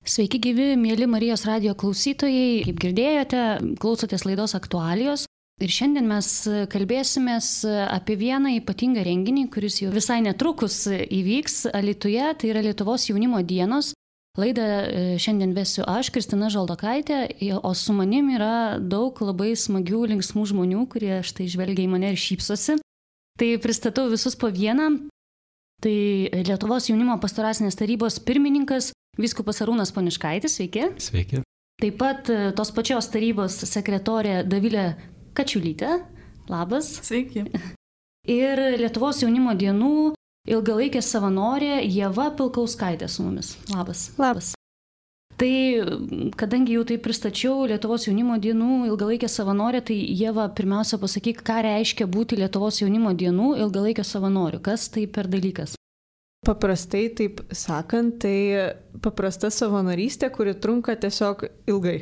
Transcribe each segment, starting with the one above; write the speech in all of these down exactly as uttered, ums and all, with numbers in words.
Sveiki gyvi, mėly Marijos radijo klausytojai. Kaip girdėjote, klausotės laidos Aktualijos. Ir šiandien mes kalbėsimės apie vieną ypatingą renginį, kuris jau visai netrukus įvyks Alytuje. Tai yra Lietuvos jaunimo dienos. Laidą šiandien vesiu aš, Kristina Žaldokaitė, o su manim yra daug labai smagių, linksmų žmonių, kurie štai žvelgia į mane ir šypsosi. Tai pristatau visus po vieną. Tai Lietuvos jaunimo pastoracinės tarybos pirmininkas vyskupas Arūnas Poniškaitis, sveiki. Sveiki. Taip pat tos pačios tarybos sekretorė Davilė Kačiulytė, labas. Sveiki. Ir Lietuvos jaunimo dienų ilgalaikė savanorė Ieva Pilkauskaitė su mumis. Labas. Labas. Tai kadangi jau tai pristačiau Lietuvos jaunimo dienų ilgalaikė savanorė, tai Ieva, pirmiausia pasakyk, ką reiškia būti Lietuvos jaunimo dienų ilgalaikė savanoriu. Kas tai per dalykas? Paprastai, taip sakant, tai paprasta savanorystė, kuri trunka tiesiog ilgai.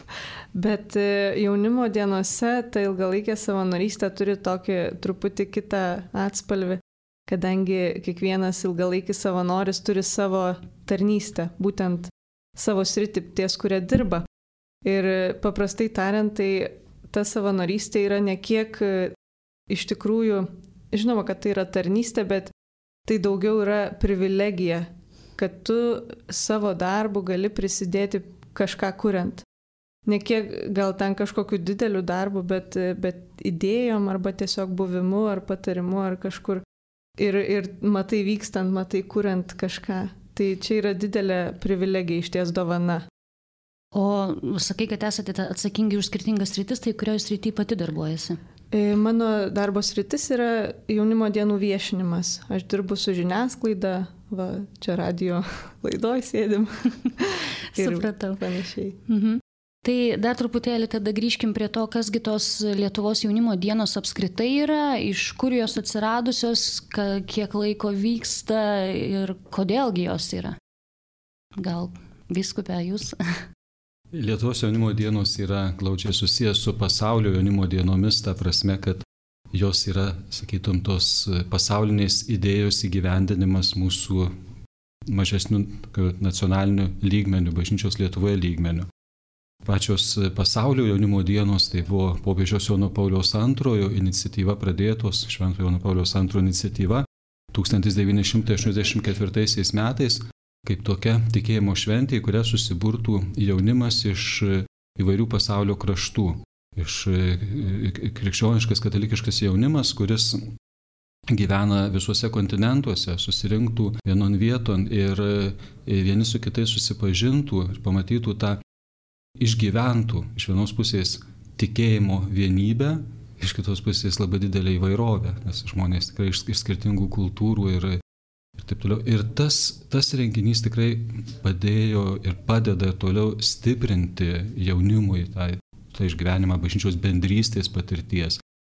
Bet jaunimo dienose ta ilgalaikė savanorystė turi tokį truputį kitą atspalvį, kadangi kiekvienas ilgalaikis savanoris turi savo tarnystę, būtent savo sritį ties, kuria dirba. Ir paprastai tariant, tai ta savanorystė yra ne kiek iš tikrųjų, žinoma, kad tai yra tarnystė, bet tai daugiau yra privilegija, kad tu savo darbu gali prisidėti kažką kuriant. Ne kiek gal ten kažkokiu dideliu darbu, bet, bet idėjom arba tiesiog buvimu ar patarimu ar kažkur. Ir, ir matai vykstant, matai kuriant kažką. Tai čia yra didelė privilegija, išties dovana. O sakai, kad esate atsakingi už skirtingas sritis, tai kurioje srityje pati darbuojasi? Mano darbo sritis yra jaunimo dienų viešinimas. Aš dirbu su žiniasklaida, va, čia radijo laidoj sėdim. Supratau. Panašiai. Mhm. Tai dar truputėlį tada grįžkim prie to, kasgi tos Lietuvos jaunimo dienos apskritai yra, iš kur jos atsiradusios, kiek laiko vyksta ir kodėlgi jos yra. Gal vyskupė jūs? Lietuvos jaunimo dienos yra glaudžiai susijęs su pasaulio jaunimo dienomis, ta prasme, kad jos yra, sakytum, tos pasaulinės idėjos įgyvendinimas mūsų mažesnių nacionalinių lygmenių, bažnyčios Lietuvoje lygmenių. Pačios pasaulio jaunimo dienos tai buvo popiežiaus Jono Pauliaus antrojo iniciatyva pradėtos, Šventojo Jono Pauliaus antrojo iniciatyva tūkstantis devyni šimtai aštuoniasdešimt ketvirtaisiais metais, kaip tokia tikėjimo šventė, į kurią susiburtų jaunimas iš įvairių pasaulio kraštų. Iš krikščioniškas, katalikiškas jaunimas, kuris gyvena visuose kontinentuose, susirinktų vienon vieton ir vieni su kitais susipažintų ir pamatytų tą išgyventų iš vienos pusės tikėjimo vienybę, iš kitos pusės labai didelę įvairovę, nes žmonės tikrai iš skirtingų kultūrų ir Ir taip toliau. Ir tas, tas renginys tikrai padėjo ir padeda toliau stiprinti jaunimui tą, tą išgyvenimą bažnyčios bendrystės patirties.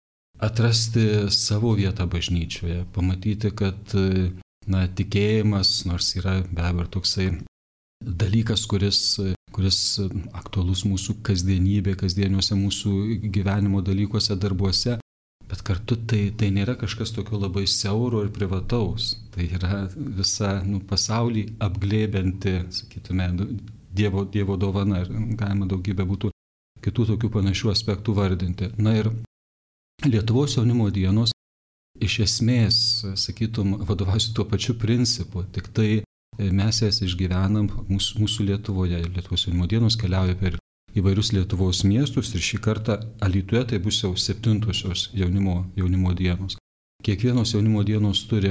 Atrasti savo vietą bažnyčioje, pamatyti, kad na, tikėjimas, nors yra be abejo toksai dalykas, kuris, kuris aktualus mūsų kasdienybė, kasdieniuose mūsų gyvenimo dalykuose, darbuose, bet kartu tai, tai nėra kažkas tokio labai siauro ir privataus. Tai yra visa nu, pasaulį apglėbianti, sakytume, dievo, dievo dovana ir galima daugybę būtų kitų tokių panašių aspektų vardinti. Na ir Lietuvos jaunimo dienos iš esmės, sakytum, vadovausi tuo pačiu principu, tik tai mes jas išgyvenam mūsų, mūsų Lietuvoje. Lietuvos jaunimo dienos keliauja per įvairius Lietuvos miestus ir šį kartą Alytuje tai bus jau septintosios jaunimo, jaunimo dienos. Kiekvienos jaunimo dienos turi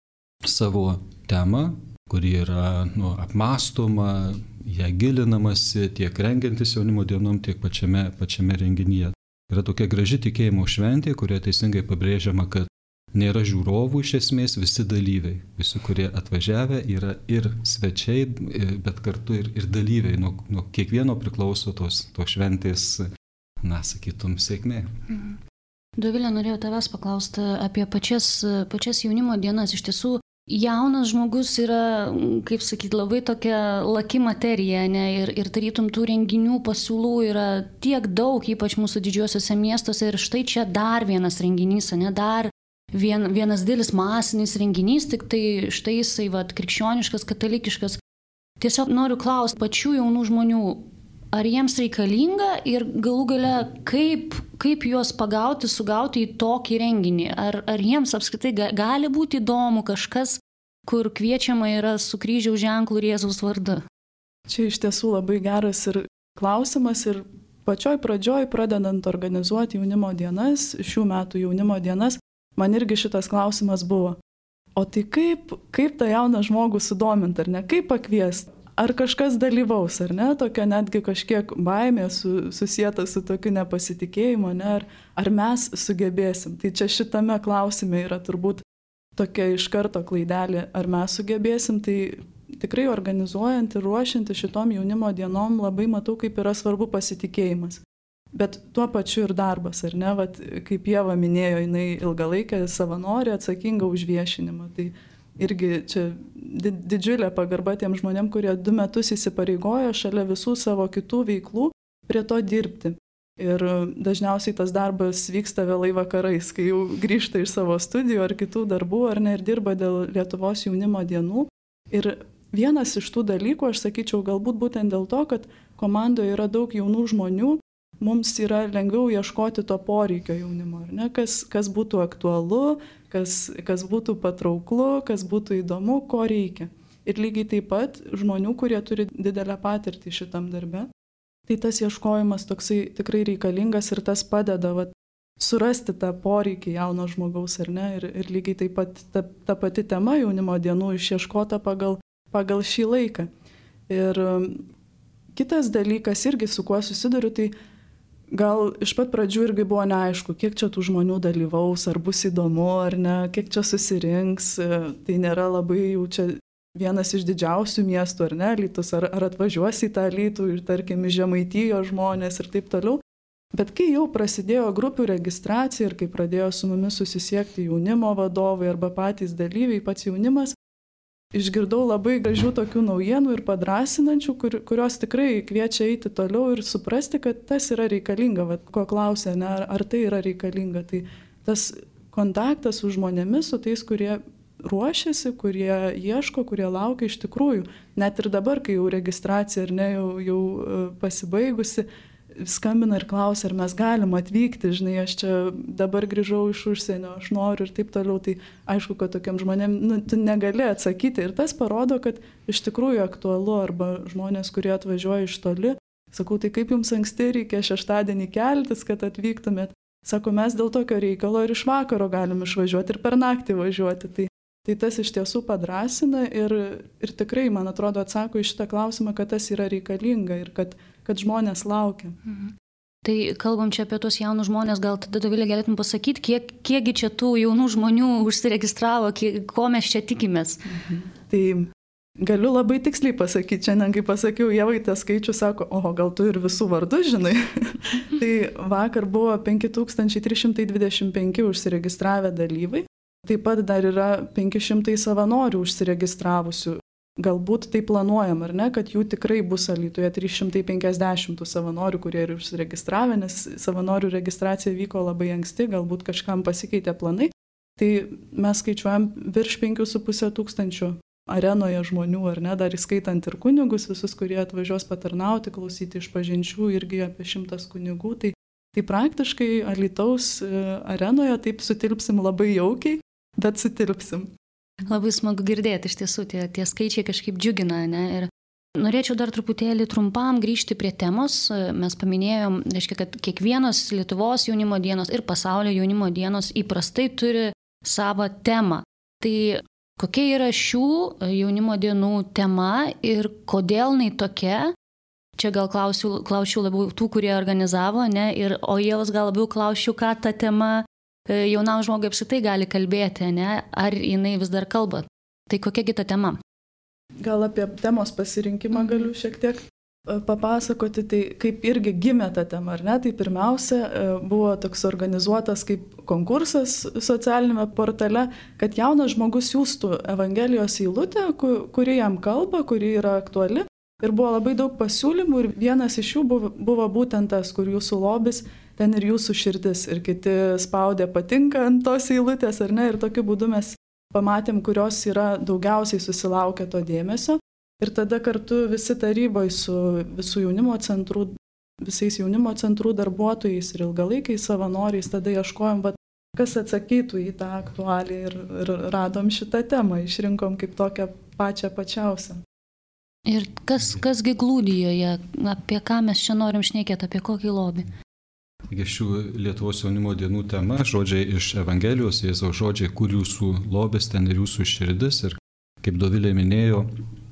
savo temą, kuri yra nu, apmąstoma, ją gilinamasi tiek rengiantis jaunimo dienom, tiek pačiame, pačiame renginyje. Yra tokia graži tikėjimo šventė, kurioje teisingai pabrėžiama, kad nėra žiūrovų iš esmės, visi dalyviai. Visi, kurie atvažiavę, yra ir svečiai, bet kartu ir, ir dalyviai. Nuo, nuo kiekvieno priklauso tos, tos šventės, na, sakytum, sėkmė. Mhm. Dovilė, norėjau tavęs paklausti apie pačias, pačias jaunimo dienas. Iš tiesų, jaunas žmogus yra, kaip sakyti, labai tokia laki materija, ne? Ir, ir tarytum tų renginių pasiūlų yra tiek daug, ypač mūsų didžiuosiuose miestuose. Ir štai čia dar vienas renginys, ne? Dar Vien, vienas didelis masinis renginys, tik tai štai jisai, vat, krikščioniškas, katalikiškas. tiesiog noriu klausti pačių jaunų žmonių, ar jiems reikalinga ir galų gale kaip, kaip juos pagauti, sugauti į tokį renginį. Ar, ar jiems apskritai gali būti įdomu kažkas, kur kviečiama yra su kryžiaus ženklu ir Jėzaus vardu? Čia iš tiesų labai geras ir klausimas ir pačioj pradžioj, pradedant organizuoti jaunimo dienas, šių metų jaunimo dienas, man irgi šitas klausimas buvo. O tai kaip, kaip tą jauną žmogų sudominti, ar ne? Kaip pakviesti? Ar kažkas dalyvaus, ar ne? Tokia netgi kažkiek baimė su, susieta su tokiu nepasitikėjimu, ne? Ar, ar mes sugebėsim? Tai čia šitame klausime yra turbūt tokia iš karto klaidelė, ar mes sugebėsim. Tai tikrai organizuojant ir ruošiant šitom jaunimo dienom labai matau, kaip yra svarbu pasitikėjimas. Bet tuo pačiu ir darbas, ar ne? Vat, kaip Ieva minėjo, jinai ilgalaikė savanorė atsakinga už viešinimą. Tai irgi čia didžiulė pagarba tiem žmonėm, kurie du metus įsipareigojo šalia visų savo kitų veiklų prie to dirbti. Ir dažniausiai tas darbas vyksta vėlai vakarais, kai jau grįžta iš savo studijų ar kitų darbų, ar ne, ir dirba dėl Lietuvos jaunimo dienų. Ir vienas iš tų dalykų, aš sakyčiau, galbūt būtent dėl to, kad komandoje yra daug jaunų žmonių, mums yra lengviau ieškoti to poreikio jaunimo, ar ne? Kas, kas būtų aktualu, kas, kas būtų patrauklu, kas būtų įdomu, ko reikia. Ir lygiai taip pat žmonių, kurie turi didelę patirtį šitam darbe. Tai tas ieškojimas toksai tikrai reikalingas ir tas padeda vat, surasti tą poreikį jauno žmogaus, ar ne? Ir, ir lygiai taip pat ta, ta pati tema jaunimo dienų išieškota pagal, pagal šį laiką. Ir kitas dalykas irgi, su kuo susiduriu, tai gal iš pat pradžių irgi buvo neaišku, kiek čia tų žmonių dalyvaus, ar bus įdomu, ar ne, kiek čia susirinks. Tai nėra labai jau čia vienas iš didžiausių miestų, ar ne, Alytus, ar, ar atvažiuos į tą Alytų ir, tarkim, Žemaitijos žmonės ir taip toliau. Bet kai jau prasidėjo grupių registracija ir kai pradėjo su mumis susisiekti jaunimo vadovai arba patys dalyviai, pats jaunimas, išgirdau labai gražių tokių naujienų ir padrasinančių, kur, kurios tikrai kviečia eiti toliau ir suprasti, kad tas yra reikalinga. Vat, ko klausė, ne, ar, ar tai yra reikalinga. Tai tas kontaktas su žmonėmis, su tais, kurie ruošiasi, kurie ieško, kurie laukia iš tikrųjų. Net ir dabar, kai jau registracija ar ne, jau, jau pasibaigusi, skambina ir klausia, ar mes galim atvykti, žinai, aš čia dabar grįžau iš užsienio, aš noriu ir taip toliau. Tai aišku, kad tokiam žmonėm nu, tu negali atsakyti ir tas parodo, kad iš tikrųjų aktualu, arba žmonės, kurie atvažiuoja iš toli, sakau, tai kaip jums anksti reikia šeštadienį keltis, kad atvyktumėt. Sako, mes dėl tokio reikalo ir iš vakaro galim išvažiuoti ir per naktį važiuoti. Tai, tai tas iš tiesų padrasina ir, ir tikrai, man atrodo, atsako į šitą klausimą, kad tas yra reikalinga ir kad kad žmonės laukia. Mhm. Tai kalbam čia apie tos jaunus žmonės, gal tada, Dovilė, galėtum pasakyti, kiek, kiekgi čia tų jaunų žmonių užsiregistravo, kiek, ko mes čia tikimės? Mhm. Tai galiu labai tiksliai pasakyti, šiandien, kai pasakiau, Ievai, tas skaičius sako, oho, gal tu ir visų vardus žinai. Tai vakar buvo penki tūkstančiai trys šimtai dvidešimt penki užsiregistravę dalyvai, taip pat dar yra penki šimtai savanorių užsiregistravusių. Galbūt tai planuojam, ar ne, kad jų tikrai bus Alytuje trys šimtai penkiasdešimt savanorių, kurie yra užsiregistravę, nes savanorių registracija vyko labai anksti, galbūt kažkam pasikeitė planai. Tai mes skaičiuojam virš penkių su pusė tūkstančių arenoje žmonių, ar ne, dar įskaitant ir kunigus, visus, kurie atvažiuos patarnauti, klausyti išpažinčių, irgi apie šimtas kunigų. Tai, tai praktiškai Alytaus arenoje taip sutilpsim labai jaukiai, bet sutilpsim. Labai smagu girdėti, iš tiesų, tie, tie skaičiai kažkaip džiugina, ne? Ir norėčiau dar truputėlį trumpam grįžti prie temos. Mes paminėjom, reiškia, kad kiekvienos Lietuvos jaunimo dienos ir pasaulio jaunimo dienos įprastai turi savo temą. Tai kokia yra šių jaunimo dienų tema ir kodėl jinai tokia? Čia gal klausiu, klausiu labiau tų, kurie organizavo, ne? Ir, o Ievos gal labiau klausiu, ką ta tema jaunam žmogui apskritai gali kalbėti, ne? Ar jinai vis dar kalba. Tai kokiagi ta tema? Gal apie temos pasirinkimą galiu šiek tiek papasakoti, tai kaip irgi gimė ta tema, ar ne? Tai pirmiausia buvo toks organizuotas kaip konkursas socialinėme portale, kad jaunas žmogus siųstų Evangelijos eilutę, kuri jam kalba, kuri yra aktuali. Ir buvo labai daug pasiūlymų ir vienas iš jų buvo, buvo būtent tas, kur jūsų lobis, ten ir jūsų širdis. Ir kiti spaudė patinka ant tos eilutės, ar ne? Ir tokiu būdu mes pamatėm, kurios yra daugiausiai susilaukę to dėmesio. Ir tada kartu visi taryboje su visų jaunimo centrų, visais jaunimo centrų darbuotojais ir ilgalaikiais savanoriais tada ieškojom, va, kas atsakytų į tą aktualiją ir, ir radom šitą temą, išrinkom kaip tokią pačią pačiausią. Ir kas, kasgi glūdi joje, apie ką mes čia norim šnekėti, apie kokį lobį? Taigi šių Lietuvos jaunimo dienų tema, žodžiai iš Evangelijos, Jėzaus žodžiai, kur jūsų lobis, ten ir jūsų širdis. Ir kaip Dovilė minėjo,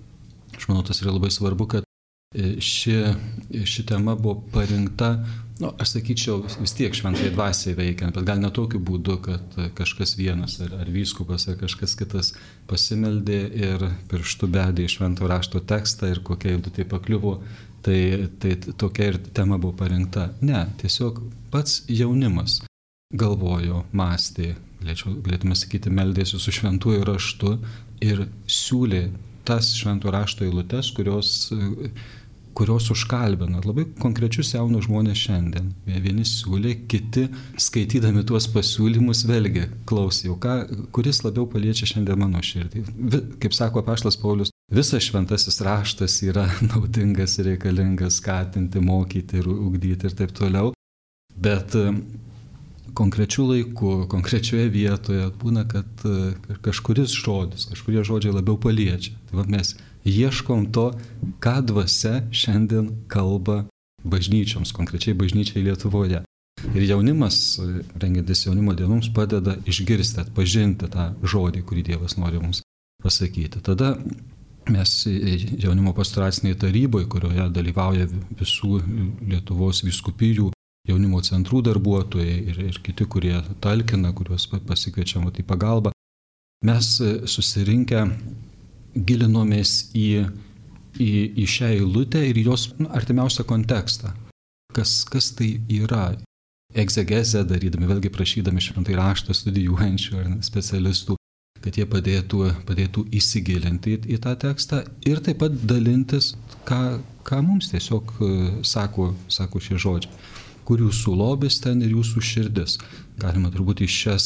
aš manau, tas yra labai svarbu, kad ši, ši tema buvo parinkta, nu, aš sakyčiau, vis tiek šventai dvasiai veikiant, bet gal ne tokiu būdu, kad kažkas vienas, ar, ar vyskupas, ar kažkas kitas pasimeldė ir pirštų bedė į švento rašto tekstą ir kokia eilutė pakliuvo, tai, tai tokia ir tema buvo parinkta. Ne, tiesiog pats jaunimas galvojo, mąstė, galėtume sakyti, meldėsi su šventuoju raštu ir siūlė tas švento rašto eilutes, kurios, kurios užkalbina labai konkrečius jaunus žmonės šiandien. Vieni siūlė, kiti skaitydami tuos pasiūlymus vėlgi klausė, ką, kuris labiau paliečia šiandien mano širdį. Kaip sako apaštalas Paulius, visas šventasis raštas yra naudingas ir reikalingas skatinti, mokyti ir ugdyti ir taip toliau. Bet konkrečiu laiku, konkrečioje vietoje būna, kad kažkuris žodis, kažkurie žodžiai labiau paliečia. Tai va, mes ieškom to, ką dvasia šiandien kalba bažnyčioms, konkrečiai bažnyčiai Lietuvoje. Ir jaunimas, rengiantis jaunimo dienoms, padeda išgirsti, atpažinti tą žodį, kurį Dievas nori mums pasakyti. Tada mes jaunimo pastoraciniai taryboje, kurioje dalyvauja visų Lietuvos vyskupijų jaunimo centrų darbuotojai ir, ir kiti, kurie talkina, kuriuos pasikviečiam į pagalbą, mes susirinkę gilinomės į, į, į šią eilutę ir jos nu, artimiausią kontekstą. Kas, kas tai yra? Egzegezę darydami, vėlgi prašydami šventai raštą studijuojančių ar specialistų, kad jie padėtų, padėtų įsigilinti į, į tą tekstą ir taip pat dalintis, ką, ką mums tiesiog sako, sako šie žodžiai. Kur jūsų lobis, ten ir jūsų širdis. Galima turbūt iš šias,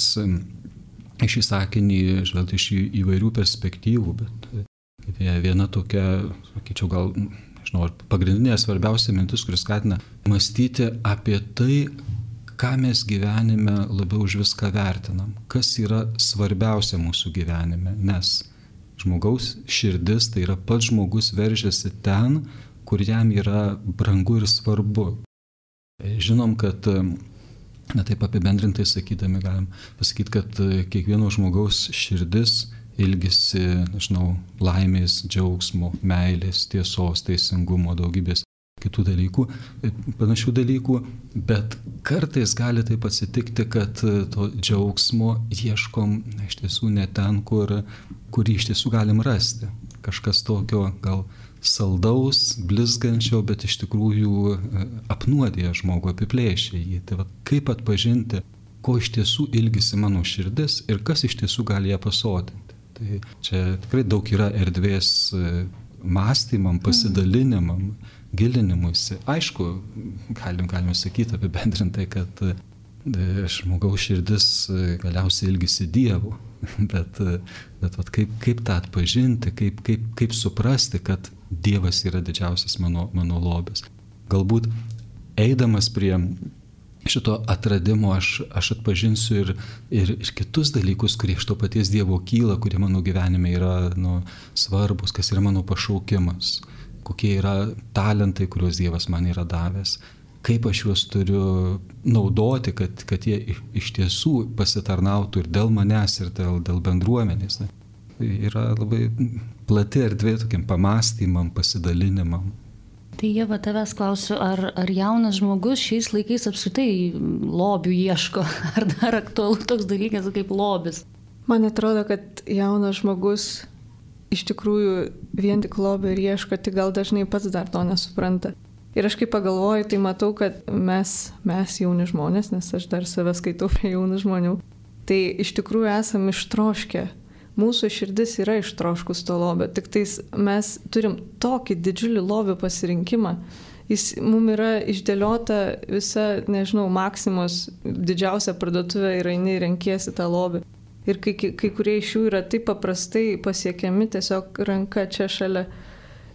iš šį sakinį žvelgti iš įvairių perspektyvų, bet viena tokia, sakyčiau, gal, nežinau, pagrindinė svarbiausia mintis, kuris skatina mąstyti apie tai, ką mes gyvenime labiau už viską vertinam, kas yra svarbiausia mūsų gyvenime, nes žmogaus širdis, tai yra pats žmogus veržiasi ten, kur jam yra brangu ir svarbu. Žinom, kad, na taip apibendrintai sakydami, galim pasakyti, kad kiekvieno žmogaus širdis ilgisi, nežinau, laimės, džiaugsmo, meilės, tiesos, teisingumo, daugybės kitų dalykų, panašių dalykų, bet kartais gali taip atsitikti, kad to džiaugsmo ieškom iš tiesų ne ten, kur, kurį iš tiesų galim rasti. Kažkas tokio gal saldaus, blizgančio, bet iš tikrųjų apnuodė žmogų, apiplėšė jį. Tai va, kaip atpažinti, ko iš tiesų ilgisi mano širdis ir kas iš tiesų gali ją pasotinti. Tai čia tikrai daug yra erdvės mąstymam, pasidalinimam, gilinimuisi. Aišku, galim, galime sakyti apibendrintai, kad žmogaus širdis galiausiai ilgisi Dievo. Bet, bet vat, kaip, kaip tą atpažinti, kaip, kaip, kaip suprasti, kad Dievas yra didžiausias mano, mano lobis. Galbūt eidamas prie šito atradimo aš, aš atpažinsiu ir, ir, ir kitus dalykus, kurie iš to paties Dievo kyla, kurie mano gyvenime yra nu, svarbus, kas yra mano pašaukimas, kokie yra talentai, kuriuos Dievas man yra davęs. Kaip aš juos turiu naudoti, kad, kad jie iš tiesų pasitarnautų ir dėl manęs, ir dėl, dėl bendruomenės. Tai yra labai plati erdvė tokiam pamąstymam, pasidalinimam. Tai Ieva, tavęs klausiu, ar, ar jaunas žmogus šiais laikais apskritai lobių ieško, ar dar aktualu toks dalykas kaip lobis? Man atrodo, kad jaunas žmogus iš tikrųjų vien tik lobį ir ieško, tik gal dažnai pats dar to nesupranta. Ir aš kaip pagalvoju, tai matau, kad mes, mes jauni žmonės, nes aš dar save skaitau prie jaunų žmonių, tai iš tikrųjų esam ištroškę. Mūsų širdis yra ištroškus to lobio, tik tais mes turim tokį didžiulį lobio pasirinkimą. Jis mums yra išdėliota visa, nežinau, Maksimos didžiausia parduotuvė ir eini ir renkiesi tą lobį. Ir kai, kai kurie iš jų yra taip paprastai pasiekiami tiesiog ranka čia šalia.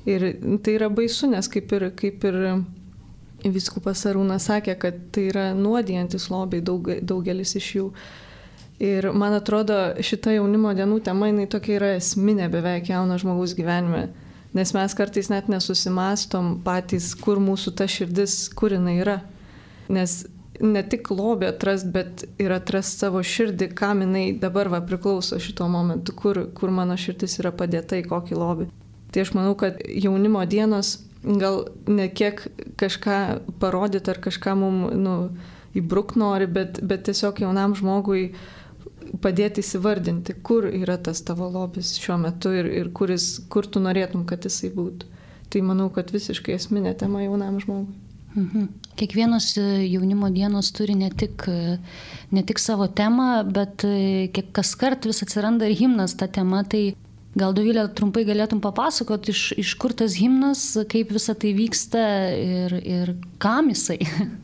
Ir tai yra baisu, nes kaip ir, kaip ir vyskupas Arūnas sakė, kad tai yra nuodijantis lobiai daug, daugelis iš jų. Ir man atrodo, šita jaunimo dienų tema, jinai tokia yra esminė beveik jauno žmogaus gyvenime. Nes mes kartais net nesusimastom patys, kur mūsų ta širdis, kur jinai yra. Nes ne tik lobį atrast, bet ir atrast savo širdį, kam jinai dabar va priklauso šito momentu, kur, kur mano širdis yra padėta į kokį lobį. Tai aš manau, kad jaunimo dienos gal ne kiek kažką parodyti ar kažką mums nu, įbruk nori, bet, bet tiesiog jaunam žmogui padėti įsivardinti, kur yra tas tavo lobis šiuo metu ir, ir kuris, kur tu norėtum, kad jisai būtų. Tai manau, kad visiškai esminė tema jaunam žmogui. Mhm. Kiekvienos jaunimo dienos turi ne tik, ne tik savo temą, bet kiek kas kart vis atsiranda ir himnas ta tema. Tai gal, Dovilė, trumpai galėtum papasakot, iš, iš kur tas himnas, kaip visa tai vyksta ir, ir kam jisai?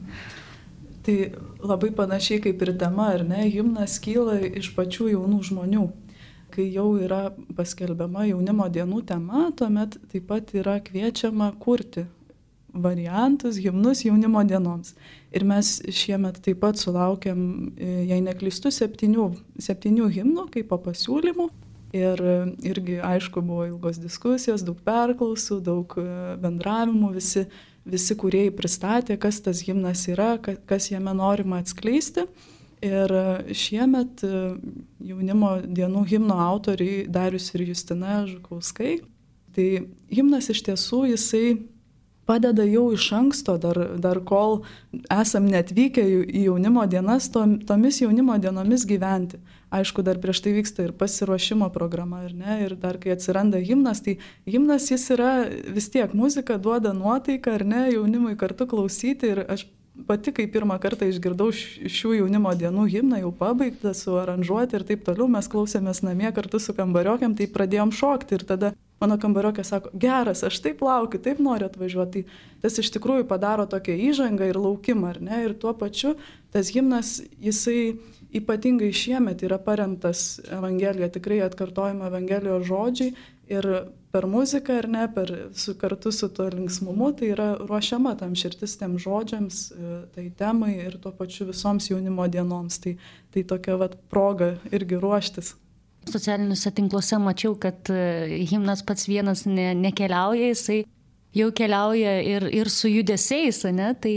Tai labai panašiai kaip ir tema, ar ne, himnas kyla iš pačių jaunų žmonių. Kai jau yra paskelbiama jaunimo dienų tema, tuomet taip pat yra kviečiama kurti variantus, himnus jaunimo dienoms. Ir mes šiemet taip pat sulaukėm, jei neklystu, septynių, septynių himnų kaip po pasiūlymų. Ir irgi, aišku, buvo ilgos diskusijos, daug perklausų, daug bendravimų, visi Visi kūrėjai pristatė, kas tas himnas yra, kas jame norima atskleisti. Ir šiemet jaunimo dienų himno autoriai Darius ir Justina Žukauskai. Tai himnas iš tiesų jisai padeda jau iš anksto, dar, dar kol esam netvykę į jaunimo dienas, tom, tomis jaunimo dienomis gyventi. Aišku, dar prieš tai vyksta ir pasiruošimo programa, ar ne? Ir dar kai atsiranda himnas, tai himnas jis yra vis tiek, muzika duoda nuotaiką, ar ne, jaunimui kartu klausyti. Ir aš pati, kai pirmą kartą išgirdau šių jaunimo dienų himną, jau pabaigtą, suaranžuoti ir taip toliau, mes klausėmės namie kartu su kambariokėm, tai pradėjom šokti. Ir tada mano kambariokė sako, geras, aš taip laukiu, taip noriu atvažiuoti. Tai tas iš tikrųjų padaro tokią įžangą ir laukimą, ar ne? Ir tuo pačiu tas himnas, jisai ypatingai šiemet yra paremtas Evangelija, tikrai atkartojama Evangelijos žodžiai ir per muziką, ar ne, per, su, kartu su tuo linksmumu, tai yra ruošiama tam širdis tiem žodžiams, tai temai ir tuo pačiu visoms jaunimo dienoms. Tai, tai tokia vat proga irgi ruoštis. Socialiniuose tinkluose mačiau, kad himnas pats vienas ne, nekeliauja, jisai jau keliauja ir, ir su judesiais, ne? Tai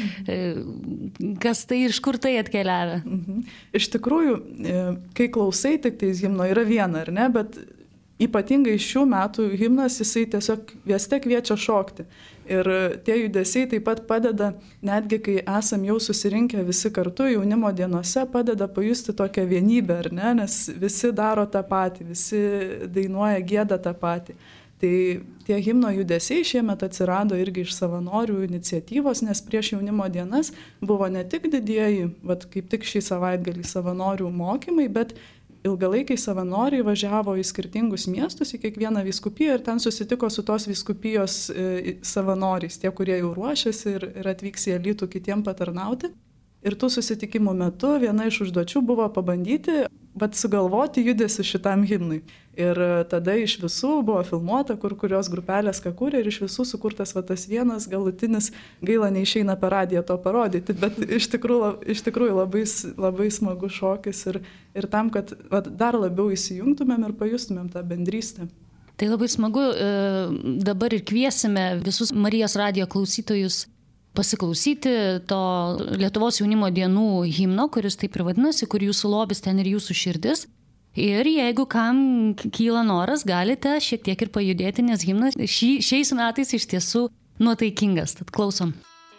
kas tai, iš kur tai atkeliavę? Mhm. Iš tikrųjų, kai klausai tik tais himno yra viena, ar ne, bet ypatingai šių metų himnas jisai tiesiog vieste kviečia šokti. Ir tie judesiai taip pat padeda, netgi kai esam jau susirinkę visi kartu jaunimo dienose, padeda pajusti tokią vienybę, ar ne, nes visi daro tą patį, visi dainuoja, gieda tą patį. Tai tie himno judesiai šiemet atsirado irgi iš savanorių iniciatyvos, nes prieš jaunimo dienas buvo ne tik didieji, vat kaip tik šį savaitgalį savanorių mokymai, bet ilgalaikiai savanoriai važiavo į skirtingus miestus, į kiekvieną vyskupiją ir ten susitiko su tos vyskupijos e, savanoriais, tie, kurie jau ruošiasi ir, ir atvyks į Alytų kitiem patarnauti. Ir tų susitikimų metu viena iš užduočių buvo pabandyti vat, sugalvoti judesi šitam himnui. Ir tada iš visų buvo filmuota, kur kurios grupelės ką kūrė ir iš visų sukurtas va, tas vienas galutinis, gaila neišeina per radiją to parodyti, bet iš tikrųjų, iš tikrųjų labai, labai smagus šokis ir, ir tam, kad va, dar labiau įsijungtumėm ir pajustumėm tą bendrystę. Tai labai smagu, dabar ir kviesime visus Marijos radijo klausytojus pasiklausyti to Lietuvos jaunimo dienų himno, kuris taip ir vadinasi, kur jūsų lobis ten ir jūsų širdis. Ir jeigu kam kyla noras, galite šiek tiek ir pajudėti, nes himnas šį, šiais metais iš tiesų nuotaikingas. Tad klausom.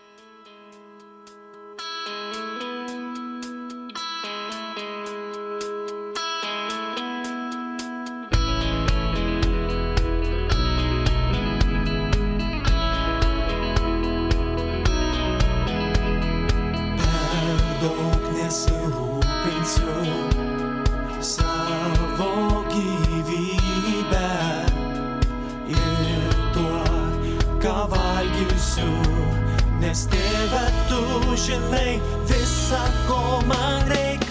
Nes tėve tu žinai visą, ko man reik.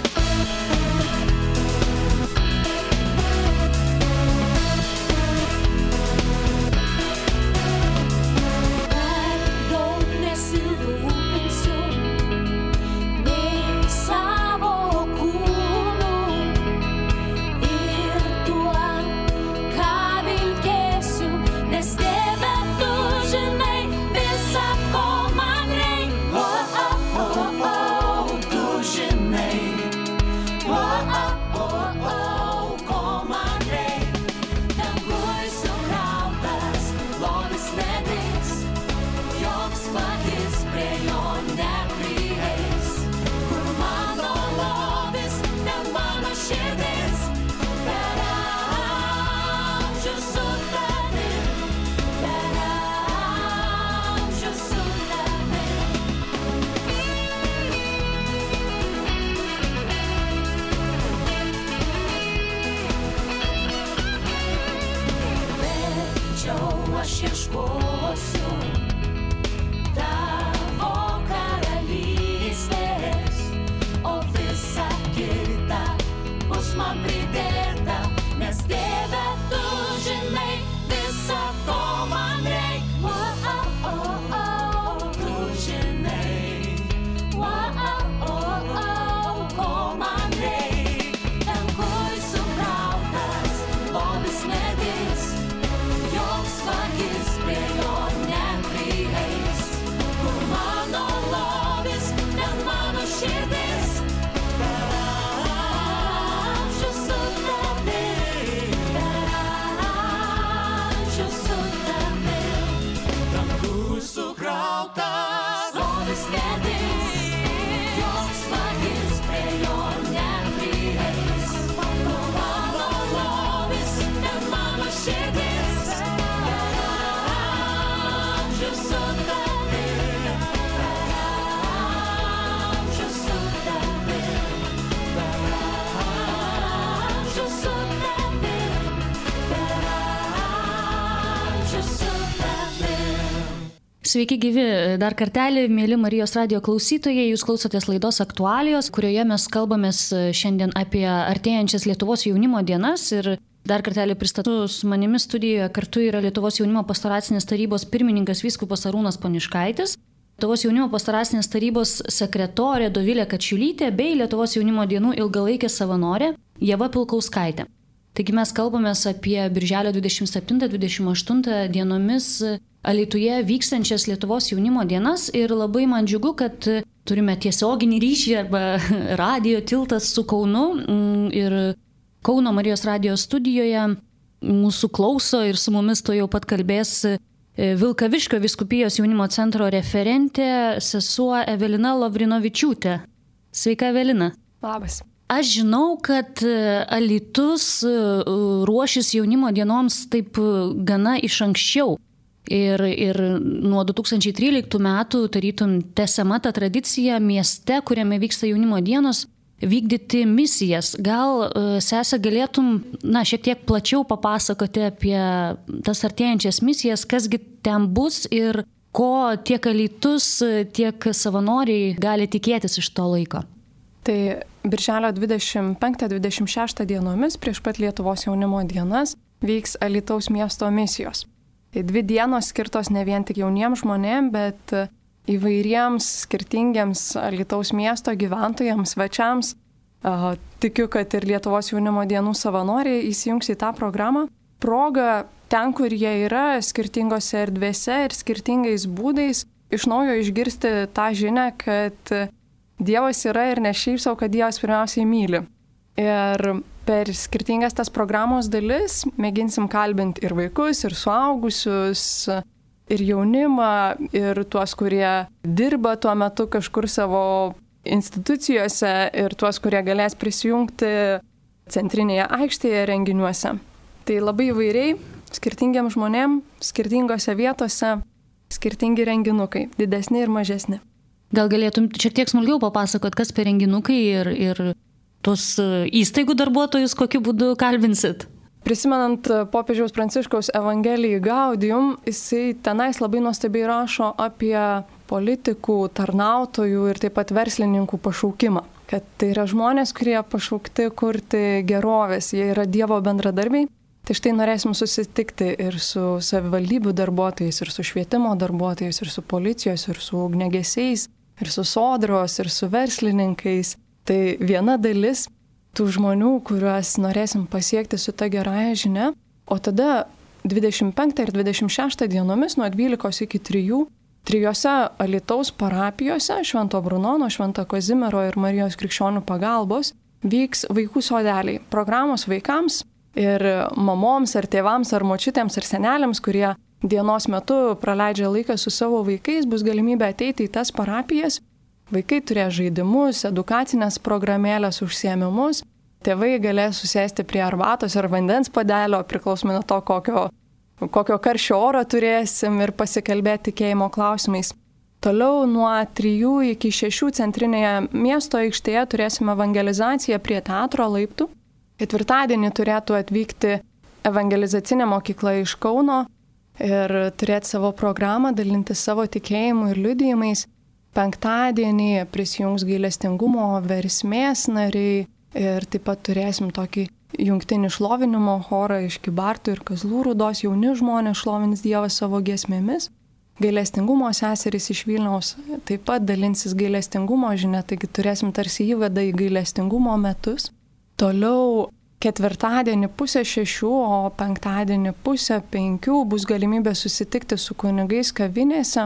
Sveiki gyvi, dar kartelį, mėly Marijos radijo klausytojai, jūs klausotės laidos Aktualijos, kurioje mes kalbamės šiandien apie artėjančias Lietuvos jaunimo dienas ir dar kartelį pristatu su manimi studijoje kartu yra Lietuvos jaunimo pastoracinės tarybos pirmininkas vyskupas Arūnas Poniškaitis, Lietuvos jaunimo pastoracinės tarybos sekretorė Dovilė Kačiulytė bei Lietuvos jaunimo dienų ilgalaikė savanorė Ieva Pilkauskaitė. Taigi mes kalbamės apie birželio dvidešimt septintą dvidešimt aštuntą dienomis Alytuje vykstančias Lietuvos jaunimo dienas ir labai man džiugu, kad turime tiesioginį ryšį arba radijo tiltas su Kaunu ir Kauno Marijos radijo studijoje mūsų klauso ir su mumis to jau pat kalbės Vilkaviškio vyskupijos jaunimo centro referentė sesuo Evelina Lavrinovičiūtė. Sveika, Evelina. Labas. Aš žinau, kad Alytus ruošis jaunimo dienoms taip gana iš anksčiau. Ir, ir nuo du tūkstančiai tryliktų metų tarytum tęsiama ta tradicija mieste, kuriame vyksta jaunimo dienos, vykdyti misijas. Gal, sese, galėtum na, šiek tiek plačiau papasakoti apie tas artėjančias misijas, kasgi ten bus ir ko tiek Alytus, tiek savanoriai gali tikėtis iš to laiko? Tai birželio dvidešimt penktą dvidešimt šeštą dienomis prieš pat Lietuvos jaunimo dienas vyks Alytaus miesto misijos. Tai dvi dienos skirtos ne vien tik jauniems žmonėms, bet įvairiems skirtingiems Alytaus miesto gyventojams, svečiams. Tikiu, kad ir Lietuvos jaunimo dienų savanoriai įsijungs į tą programą. Proga ten, kur jie yra, skirtingose erdvėse ir skirtingais būdais, iš naujo išgirsti tą žinią, kad Dievas yra ir ne šiaip savo, kad Dievas pirmiausiai myli. Ir per skirtingas tas programos dalis mėginsim kalbinti ir vaikus, ir suaugusius, ir jaunimą, ir tuos, kurie dirba tuo metu kažkur savo institucijose, ir tuos, kurie galės prisijungti centrinėje aikštėje renginiuose. Tai labai įvairiai, skirtingiam žmonėm, skirtingose vietose, skirtingi renginukai, didesni ir mažesni. Gal galėtum šiek tiek smulkiau papasakot, kas per renginukai ir, ir tos įstaigų darbuotojus kokiu būdu kalbinsit? Prisimenant popiežiaus Pranciškaus Evangeliją Gaudium, jisai tenais labai nuostabiai rašo apie politikų, tarnautojų ir taip pat verslininkų pašaukimą. Kad tai yra žmonės, kurie pašaukti kurti gerovės, jie yra Dievo bendradarbiai. Tai štai norėsim susitikti ir su savivaldybių darbuotojais, ir su švietimo darbuotojais, ir su policijos, ir su ugniagesiais, ir su sodros, ir su verslininkais. Tai viena dalis tų žmonių, kuriuos norėsim pasiekti su ta gerąja žinia, o tada dvidešimt penktą ir dvidešimt šeštą dienomis nuo dvylikos iki trijų, trijose Alytaus parapijose, Švento Brunono, Švento Kazimiero ir Marijos Krikščionių pagalbos, vyks vaikų sodeliai, programos vaikams ir mamoms, ar tėvams, ar močiutėms, ar seneliams, kurie dienos metu praleidžia laiką su savo vaikais, bus galimybė ateiti į tas parapijas. Vaikai turės žaidimus, edukacinės programėlės, užsiėmimus. Tėvai galės susėsti prie arbatos ar vandens puodelio, priklausomai nuo to, kokio, kokio karščio oro turėsim ir pasikalbėti tikėjimo klausimais. Toliau nuo trijų iki šešių centrinėje miesto aikštėje turėsime evangelizaciją prie teatro laiptų. Ketvirtadienį turėtų atvykti evangelizacinė mokykla iš Kauno ir turėti savo programą, dalinti savo tikėjimu ir liudijimais. Penktadienį prisijungs gailestingumo versmės nariai ir taip pat turėsim tokį jungtinį šlovinimo chorą iš Kybartų ir Kazlų Rūdos, jauni žmonės šlovins Dievą savo giesmėmis. Gailestingumo seserys iš Vilniaus taip pat dalinsis gailestingumo žinia, taigi turėsim tarsi įvadą į gailestingumo metus. Toliau ketvirtadienį pusę šešių, o penktadienį pusę penkių bus galimybė susitikti su kunigais kavinėse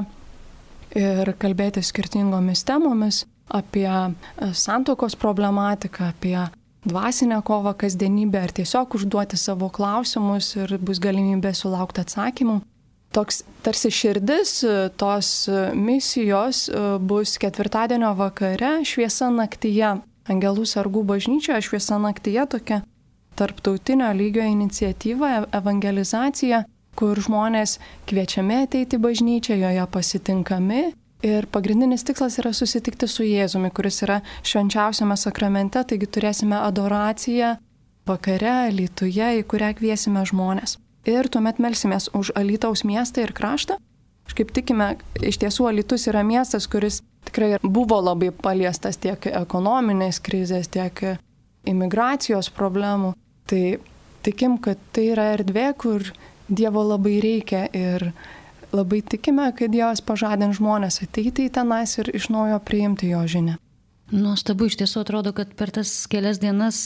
ir kalbėti skirtingomis temomis apie santuokos problematiką, apie dvasinę kovą kasdienybę ar tiesiog užduoti savo klausimus ir bus galimybė sulaukti atsakymų. Toks tarsi širdis tos misijos bus ketvirtadienio vakare šviesa naktyje. Angelų sargų bažnyčioje šviesa naktyje tokia tarptautinio lygio iniciatyva, evangelizacija, kur žmonės kviečiami ateiti į bažnyčią, joje pasitinkami ir pagrindinis tikslas yra susitikti su Jėzumi, kuris yra švenčiausiame sakramente, taigi turėsime adoraciją vakare Alytuje, į kurią kviesime žmonės. Ir tuomet melsimės už Alytaus miestą ir kraštą, už kažkaip tikime, iš tiesų Alytus yra miestas, kuris tikrai buvo labai paliestas tiek ekonominės krizės, tiek imigracijos problemų. Tai tikim, kad tai yra erdvė, kur Dievo labai reikia ir labai tikime, kad Dievas pažadins žmonės ateiti į tenais ir iš naujo priimti jo žinią. Nuostabu, iš tiesų atrodo, kad per tas kelias dienas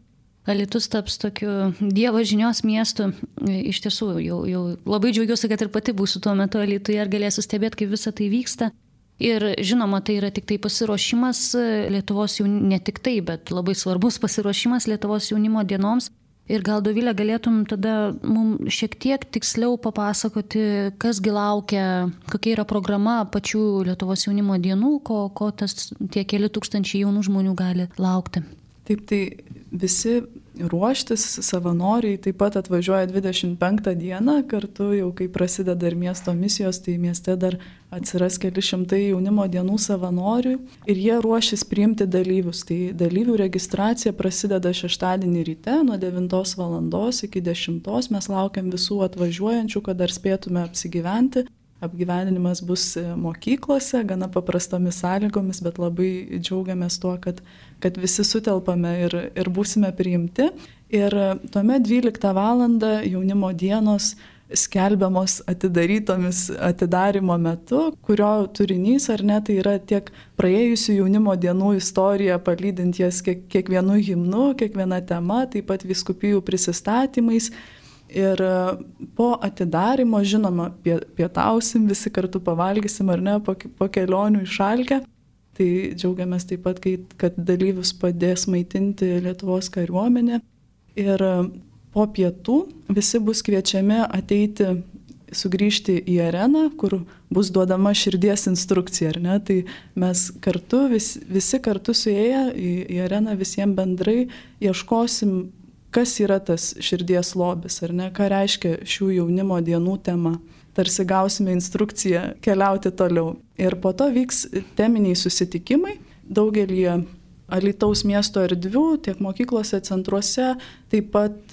Alytus taps tokiu Dievo žinios miestu. Iš tiesų, jau, jau labai džiaugiuosi, kad ir pati būsiu tuo metu Alytuje ir galėsiu stebėti, kaip visa tai vyksta. Ir žinoma, tai yra tik tai pasiruošimas Lietuvos jaunimo, ne tik tai, bet labai svarbus pasiruošimas Lietuvos jaunimo dienoms. Ir gal, Dovilė, galėtum tada mums šiek tiek tiksliau papasakoti, kasgi laukia, kokia yra programa pačių Lietuvos jaunimo dienų, ko, ko tas tie keli tūkstančiai jaunų žmonių gali laukti. Taip, tai visi ruoštis savanoriai taip pat atvažiuoja dvidešimt penktą dieną, kartu jau kai prasideda ir miesto misijos, tai mieste dar atsiras keli šimtai jaunimo dienų savanorių ir jie ruošis priimti dalyvius. Tai dalyvių registracija prasideda šeštadienį ryte nuo devintos valandos iki dešimtos. Mes laukiam visų atvažiuojančių, kad dar spėtume apsigyventi. Apgyvendinimas bus mokyklose, gana paprastomis sąlygomis, bet labai džiaugiamės tuo, kad, kad visi sutelpame ir, ir būsime priimti. Ir tuomet dvyliktą valandą jaunimo dienos skelbiamos atidarytomis atidarymo metu, kurio turinys ar ne, tai yra tiek praėjusių jaunimo dienų istorija, palydint jas kiek, kiekvienu himnu, kiekviena tema, taip pat vyskupijų prisistatymais. Ir po atidarymo, žinoma, pietausim, visi kartu pavalgysim ar ne, po, po kelionių į Šalkę. Tai džiaugiamės taip pat, kad dalyvius padės maitinti Lietuvos kariuomenė. Ir po pietų visi bus kviečiami ateiti, sugrįžti į areną, kur bus duodama širdies instrukcija, ar ne? Tai mes kartu, vis, visi kartu suėję į, į areną visiems bendrai ieškosim, kas yra tas širdies lobis, ar ne, ką reiškia šių jaunimo dienų tema. Tarsi gausime instrukciją keliauti toliau. Ir po to vyks teminiai susitikimai daugelį Alytaus miesto erdvių, tiek mokyklose, centruose, taip pat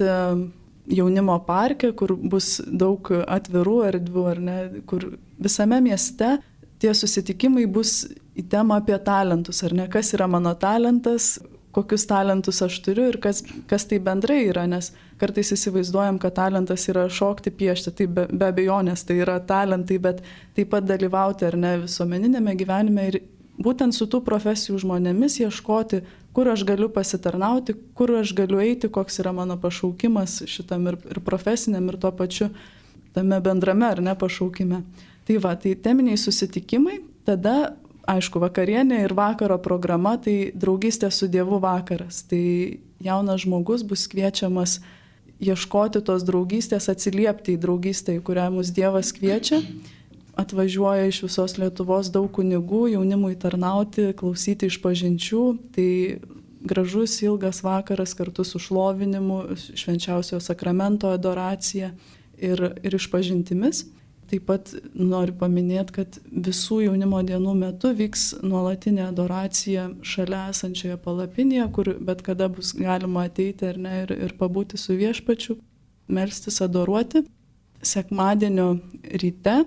jaunimo parke, kur bus daug atvirų erdvių, ar ne, kur visame mieste tie susitikimai bus į temą apie talentus, ar ne, kas yra mano talentas, kokius talentus aš turiu ir kas, kas tai bendrai yra, nes kartais įsivaizduojam, kad talentas yra šokti, piešti, tai be, be abejonės tai yra talentai, bet taip pat dalyvauti ar ne visuomeninėme gyvenime ir būtent su tų profesijų žmonėmis ieškoti, kur aš galiu pasitarnauti, kur aš galiu eiti, koks yra mano pašaukimas šitam ir, ir profesiniam ir tuo pačiu tame bendrame ar ne pašaukime. Tai va, tai teminiai susitikimai, tada aišku, vakarienė ir vakaro programa, tai draugystė su Dievu vakaras. Tai jaunas žmogus bus kviečiamas ieškoti tos draugystės, atsiliepti į draugystę, į kurią mus Dievas kviečia. Atvažiuoja iš visos Lietuvos daug kunigų, jaunimui tarnauti, klausyti išpažinčių. Tai gražus, ilgas vakaras kartu su šlovinimu, švenčiausiojo sakramento adoracija ir, ir išpažintimis. Taip pat noriu paminėti, kad visų jaunimo dienų metu vyks nuolatinė adoracija šalia esančioje palapinėje, kur bet kada bus galima ateiti ar ne, ir, ir pabūti su viešpačiu, melstis, adoruoti. Sekmadienio ryte,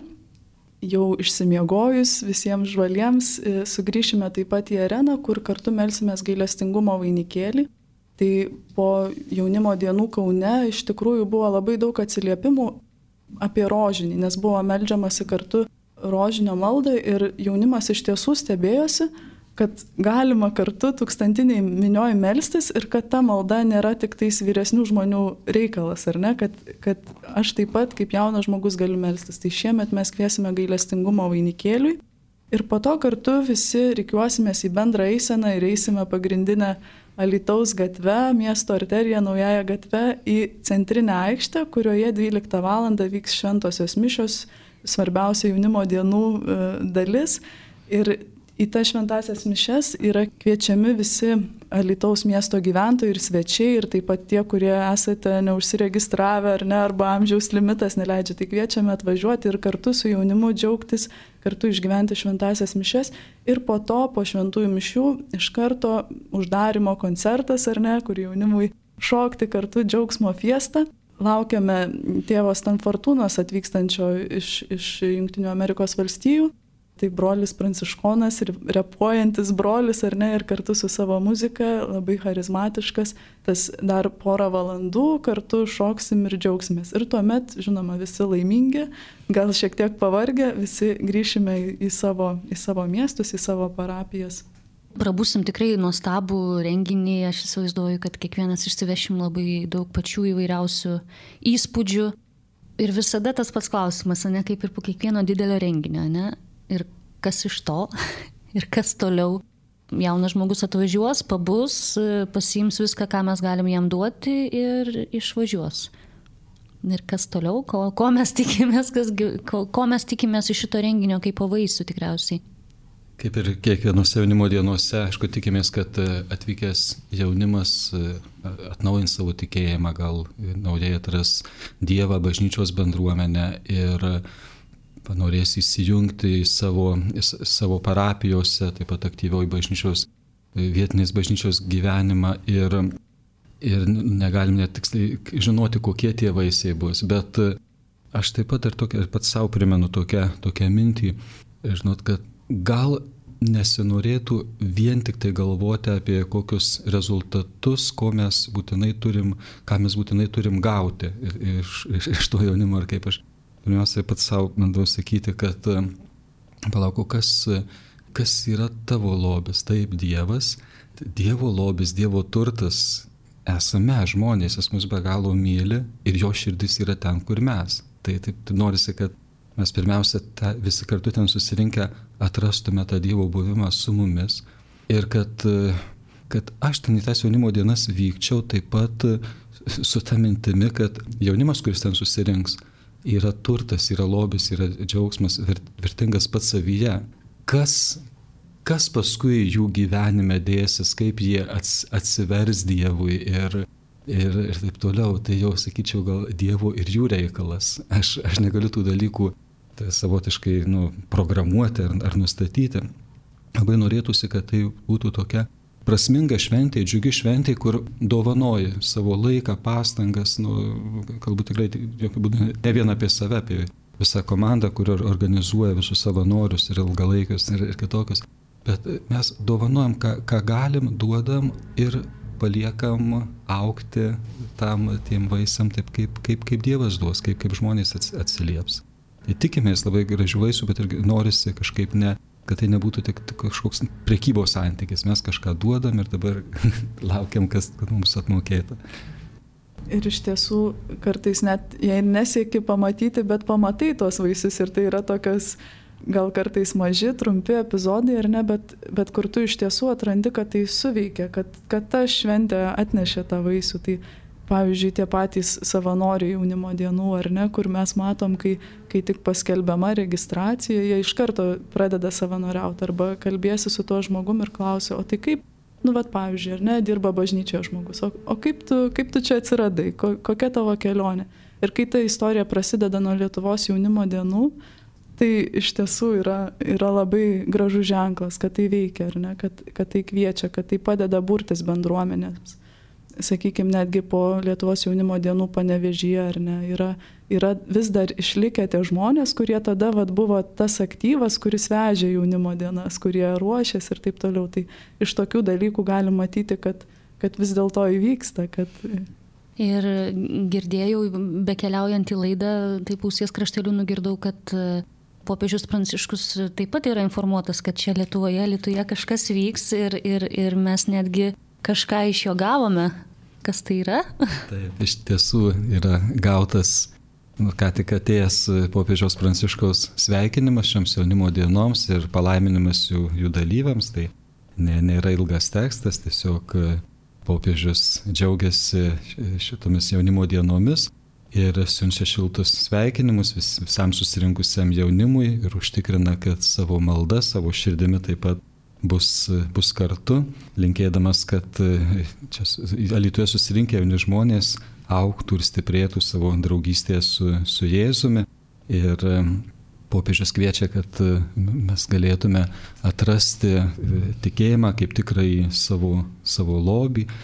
jau išsimiegojus visiems žvaliems, sugrįšime taip pat į areną, kur kartu melsimės gailestingumo vainikėlį. Tai po jaunimo dienų Kaune iš tikrųjų buvo labai daug atsiliepimų apie rožinį, nes buvo meldžiamasi kartu rožinio maldą ir jaunimas iš tiesų stebėjosi, kad galima kartu tūkstantiniai minioj melstis ir kad ta malda nėra tik tais vyresnių žmonių reikalas, ar ne, kad, kad aš taip pat kaip jaunas žmogus galiu melstis. Tai šiemet mes kviesime gailestingumo vainikėliui ir po to kartu visi rikiuosimės į bendrą eiseną ir eisime pagrindinę Alytaus gatve, miesto arteriją, naująją gatve į centrinę aikštę, kurioje dvyliktą valandą vyks šventosios mišios, svarbiausia jaunimo dienų dalis. Ir į tas šventasias mišias yra kviečiami visi Alytaus miesto gyventojai ir svečiai ir taip pat tie, kurie esate neužsiregistravę ar ne, arba amžiaus limitas neleidžia, tai kviečiame atvažiuoti ir kartu su jaunimu džiaugtis, kartu išgyventi šventasias mišias ir po to, po šventųjų mišių, iš karto uždarymo koncertas ar ne, kur jaunimui šokti kartu džiaugsmo fiesta. laukiame tėvo Stan Fortūnos atvykstančio iš, iš Junktinių Amerikos valstijų. Tai brolis pranciškonas ir repuojantis brolis, ar ne, ir kartu su savo muzika, labai charizmatiškas, tas dar porą valandų kartu šoksim ir džiaugsimės. Ir tuomet, žinoma, visi laimingi, gal šiek tiek pavargę, visi grįšime į savo, į savo miestus, į savo parapijas. Prabusim tikrai nuostabų renginį, aš įsivaizduoju, kad kiekvienas išsivešim labai daug pačių įvairiausių įspūdžių. Ir visada tas pats klausimas, ne, kaip ir po kiekvieno didelio renginio, ne? Ir kas iš to, ir kas toliau. Jaunas žmogus atvažiuos, pabus, pasiims viską, ką mes galim jam duoti ir išvažiuos. Ir kas toliau, ko, ko, mes, tikimės, kas, ko, ko mes tikimės iš šito renginio kaip pavaisių tikriausiai. Kaip ir kiekvienose jaunimo dienose, aišku, tikimės, kad atvykęs jaunimas atnaujins savo tikėjimą, gal naujai atras Dievą, bažnyčios bendruomenę ir panorės įsijungti į savo, į savo parapijose, taip pat aktyviau į bažnyčios, vietinės bažnyčios gyvenimą ir, ir negalim net tiksliai žinoti, kokie tie vaisiai bus. Bet aš taip pat ir, tokia, ir pats savo primenu tokią, tokią mintį, žinot, kad gal nesinorėtų vien tik tai galvoti apie kokius rezultatus, ko mes būtinai turim, ką mes būtinai turim gauti iš, iš, iš to jaunimo, ar kaip aš pirmiausia pats savo bandau sakyti, kad palauk, kas, kas yra tavo lobis, taip Dievas, Dievo lobis, Dievo turtas, esame žmonės, jis mus be galo myli ir jo širdis yra ten, kur mes. Tai taip tai norisi, kad mes pirmiausia ta, visi kartu ten susirinkę atrastume tą Dievo buvimą su mumis ir kad, kad aš ten į tas jaunimo dienas vykčiau taip pat su ta mintimi, kad jaunimas, kuris ten susirinks, yra turtas, yra lobis, yra džiaugsmas, vertingas pats savyje. Kas, kas paskui jų gyvenime dėsis, kaip jie ats, atsivers Dievui ir, ir, ir taip toliau, tai jau sakyčiau gal Dievo ir jų reikalas. Aš, aš negaliu tų dalykų tai savotiškai nu, programuoti ar, ar nustatyti. Labai norėtųsi, kad tai būtų tokia prasminga šventė, džiugi šventė, kur dovanoji savo laiką, pastangas, nu, kalbu tikrai jokių būdų ne vien apie save, apie visą komandą, kur organizuoja visus savanorius ir ilgalaikius ir, ir kitokius. Bet mes dovanojam, ką, ką galim, duodam ir paliekam augti tam tiem vaisiam taip, kaip, kaip, kaip Dievas duos, kaip, kaip žmonės atsilieps. Tai tikimės labai gražių vaisių, bet ir norisi kažkaip ne, kad tai nebūtų tik, tik kažkoks prekybos santykis. Mes kažką duodam ir dabar laukiam, kas mums atmokėta. Ir iš tiesų kartais net, jei nesieki pamatyti, bet pamatai tuos vaisius ir tai yra tokios gal kartais maži, trumpi epizodai, ar ne, bet, bet kur tu iš tiesų atrandi, kad tai suveikia, kad, kad ta šventė atnešė tą vaisių. Tai pavyzdžiui, tie patys savanoriai jaunimo dienų, ar ne, kur mes matom, kai, kai tik paskelbiama registracija, jie iš karto pradeda savanoriauti arba kalbėsi su tuo žmogum ir klausia, o tai kaip, nu, vat, pavyzdžiui, ar ne, dirba bažnyčioje žmogus, o, o kaip, tu, kaip tu čia atsiradai, ko, kokia tavo kelionė. Ir kai ta istorija prasideda nuo Lietuvos jaunimo dienų, tai iš tiesų yra, yra labai gražus ženklas, kad tai veikia, ar ne, kad, kad tai kviečia, kad tai padeda burtis bendruomenės. Sakykime, netgi po Lietuvos jaunimo dienų Panevėžyje, ar ne, yra, yra vis dar išlikę tie žmonės, kurie tada vat, buvo tas aktyvas, kuris vežė jaunimo dienas, kurie ruošėsi ir taip toliau. Tai iš tokių dalykų galim matyti, kad, kad vis dėlto įvyksta. Kad... Ir girdėjau, bekeliaujant į laidą, taip ausies krašteliu nugirdau, kad popiežius Pranciškus taip pat yra informuotas, kad čia Lietuvoje, Lietuvoje kažkas vyks ir, ir, ir mes netgi kažką iš jo gavome. Kas tai yra? Taip, iš tiesų yra gautas, nu, ką tik atėjęs popiežiaus Pranciškaus sveikinimas šioms jaunimo dienoms ir palaiminimas jų, jų dalyviams. Tai nė, nėra ilgas tekstas, tiesiog popiežius džiaugiasi šitomis jaunimo dienomis ir siunčia šiltus sveikinimus vis, visam susirinkusiam jaunimui ir užtikrina, kad savo malda, savo širdimi taip pat bus, bus kartu, linkėdamas, kad čia Alytuje susirinkę jauni žmonės augtų ir stiprėtų savo draugystėje su, su Jėzumi. Ir popiežius kviečia, kad mes galėtume atrasti tikėjimą kaip tikrai savo, savo lobį,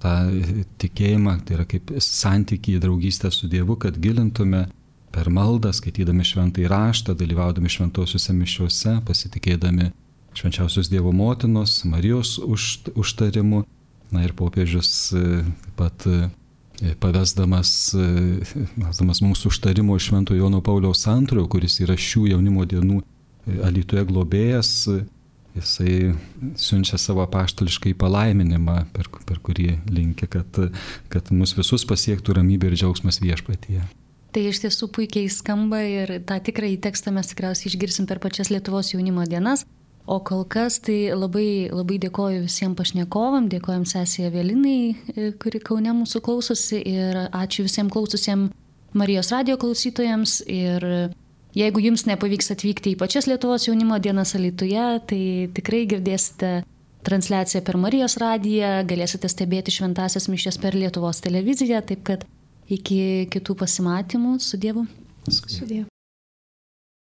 tą tikėjimą, tai yra kaip santykį į draugystę su Dievu, kad gilintume per maldą, skaitydami šventąjį raštą, dalyvaudami šventosiuose mišiuose, pasitikėdami švenčiausios Dievo motinos, Marijos už, užtarimu. Na ir popiežius taip pat pavesdamas, pavesdamas mūsų užtarimo iš Švento Jono Pauliaus antrojo, kuris yra šių jaunimo dienų Alytuje globėjas, jisai siunčia savo apaštališkai palaiminimą, per, per kurį linki, kad, kad mus visus pasiektų ramybė ir džiaugsmas viešpatyje. Tai iš tiesų puikiai skamba ir tą tikrąjį tekstą mes tikriausiai išgirsim per pačias Lietuvos jaunimo dienas. O kol kas tai labai, labai dėkoju visiems pašnekovam, dėkojam sesijai Evelinai, kuri Kaune mūsų klausosi, ir ačiū visiems klaususiems Marijos radijo klausytojams. Ir jeigu jums nepavyks atvykti į pačias Lietuvos jaunimo dienas Alytuje, tai tikrai girdėsite transliaciją per Marijos radiją, galėsite stebėti šventąsias mišias per Lietuvos televiziją, taip kad iki kitų pasimatymų, su Dievu. Su Dievu.